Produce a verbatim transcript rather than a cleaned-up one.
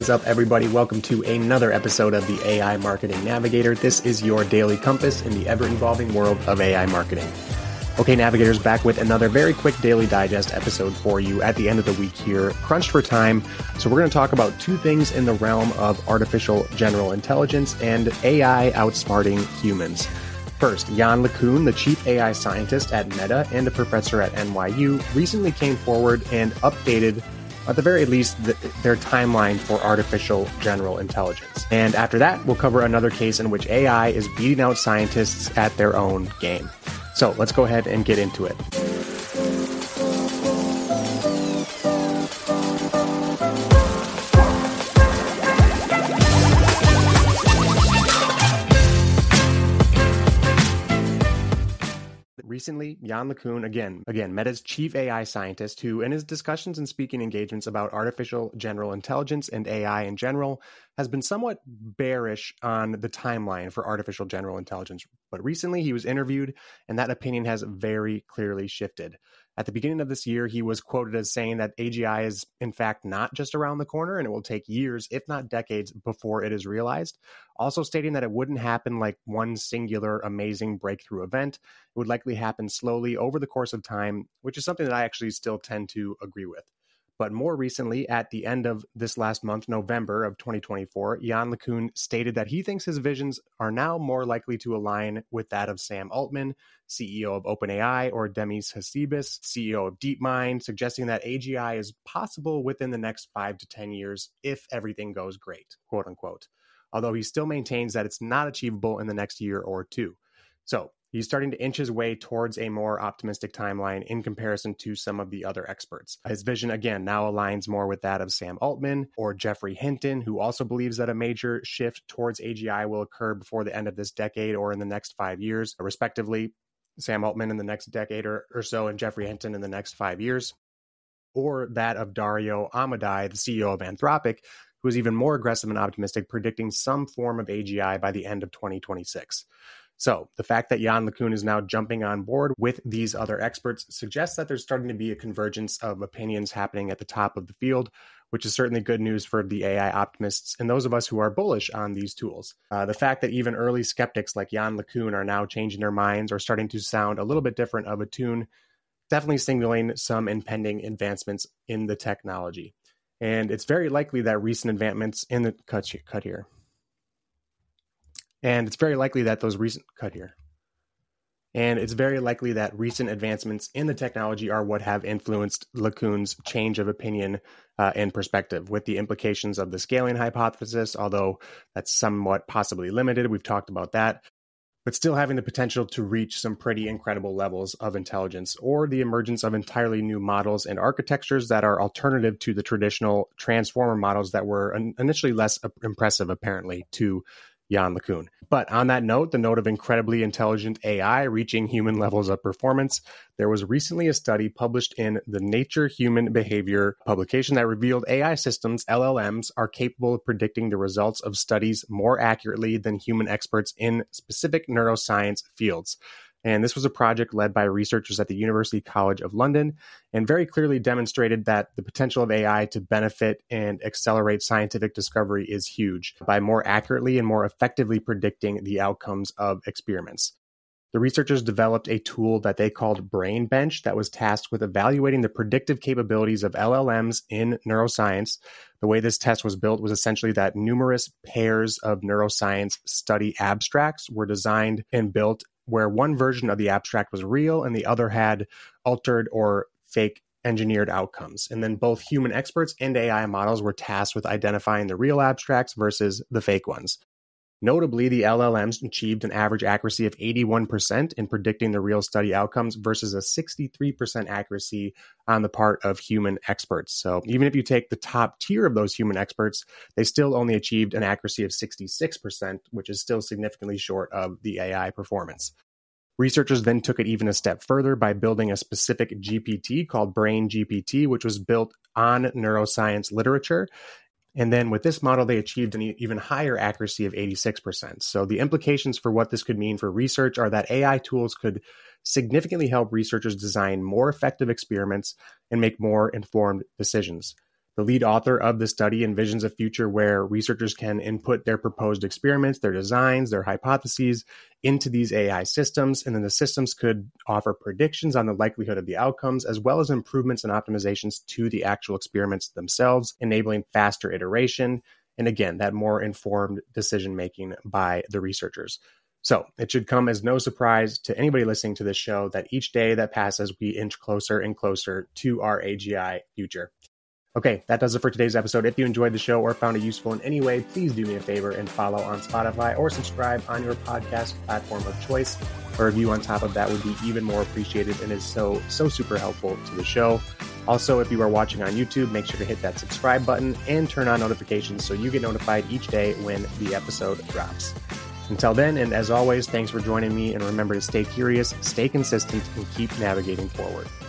What's up, everybody? Welcome to another episode of the A I Marketing Navigator. This is your daily compass in the ever-evolving world of A I marketing. Okay, Navigators, back with another very quick daily digest episode for you at the end of the week here, crunched for time. So we're going to talk about two things in the realm of artificial general intelligence and A I outsmarting humans. First, Yann LeCun, the chief A I scientist at Meta and a professor at N Y U, recently came forward and updated, at the very least, the, their timeline for artificial general intelligence. And after that, we'll cover another case in which A I is beating out scientists at their own game. So let's go ahead and get into it. Recently, Yann LeCun, again, again, Meta's chief A I scientist, who in his discussions and speaking engagements about artificial general intelligence and A I in general, has been somewhat bearish on the timeline for artificial general intelligence. But recently he was interviewed, and that opinion has very clearly shifted. At the beginning of this year, he was quoted as saying that A G I is, in fact, not just around the corner, and it will take years, if not decades, before it is realized. Also stating that it wouldn't happen like one singular amazing breakthrough event. It would likely happen slowly over the course of time, which is something that I actually still tend to agree with. But more recently, at the end of this last month, November of twenty twenty-four, Yann LeCun stated that he thinks his visions are now more likely to align with that of Sam Altman, C E O of OpenAI, or Demis Hassabis, C E O of DeepMind, suggesting that A G I is possible within the next five to ten years if everything goes great, quote unquote. Although he still maintains that it's not achievable in the next year or two. So he's starting to inch his way towards a more optimistic timeline in comparison to some of the other experts. His vision, again, now aligns more with that of Sam Altman or Geoffrey Hinton, who also believes that a major shift towards A G I will occur before the end of this decade or in the next five years, respectively. Sam Altman in the next decade or, or so, and Geoffrey Hinton in the next five years. Or that of Dario Amodei, the C E O of Anthropic, who is even more aggressive and optimistic, predicting some form of A G I by the end of twenty twenty-six. So the fact that Yann LeCun is now jumping on board with these other experts suggests that there's starting to be a convergence of opinions happening at the top of the field, which is certainly good news for the A I optimists and those of us who are bullish on these tools. Uh, the fact that even early skeptics like Yann LeCun are now changing their minds or starting to sound a little bit different of a tune, definitely signaling some impending advancements in the technology. And it's very likely that recent advancements in the cut, cut here. And it's very likely that those recent cut here. And it's very likely that recent advancements in the technology are what have influenced LeCun's change of opinion uh, and perspective, with the implications of the scaling hypothesis, although that's somewhat possibly limited. We've talked about that. But still having the potential to reach some pretty incredible levels of intelligence, or the emergence of entirely new models and architectures that are alternative to the traditional transformer models that were initially less impressive, apparently, to Yann LeCun. But on that note, the note of incredibly intelligent A I reaching human levels of performance, there was recently a study published in the Nature Human Behavior publication that revealed A I systems, L L Ms, are capable of predicting the results of studies more accurately than human experts in specific neuroscience fields. And this was a project led by researchers at the University College of London, and very clearly demonstrated that the potential of A I to benefit and accelerate scientific discovery is huge by more accurately and more effectively predicting the outcomes of experiments. The researchers developed a tool that they called Brain Bench that was tasked with evaluating the predictive capabilities of L L Ms in neuroscience. The way this test was built was essentially that numerous pairs of neuroscience study abstracts were designed and built where one version of the abstract was real and the other had altered or fake engineered outcomes. And then both human experts and A I models were tasked with identifying the real abstracts versus the fake ones. Notably, the L L Ms achieved an average accuracy of eighty-one percent in predicting the real study outcomes versus a sixty-three percent accuracy on the part of human experts. So even if you take the top tier of those human experts, they still only achieved an accuracy of sixty-six percent, which is still significantly short of the A I performance. Researchers then took it even a step further by building a specific G P T called Brain G P T, which was built on neuroscience literature. And then with this model, they achieved an even higher accuracy of eighty-six percent. So the implications for what this could mean for research are that A I tools could significantly help researchers design more effective experiments and make more informed decisions. The lead author of the study envisions a future where researchers can input their proposed experiments, their designs, their hypotheses into these A I systems, and then the systems could offer predictions on the likelihood of the outcomes, as well as improvements and optimizations to the actual experiments themselves, enabling faster iteration, and again, that more informed decision-making by the researchers. So it should come as no surprise to anybody listening to this show that each day that passes, we inch closer and closer to our A G I future. Okay, that does it for today's episode. If you enjoyed the show or found it useful in any way, please do me a favor and follow on Spotify or subscribe on your podcast platform of choice. A review on top of that would be even more appreciated and is so, so super helpful to the show. Also, if you are watching on YouTube, make sure to hit that subscribe button and turn on notifications so you get notified each day when the episode drops. Until then, and as always, thanks for joining me, and remember to stay curious, stay consistent, and keep navigating forward.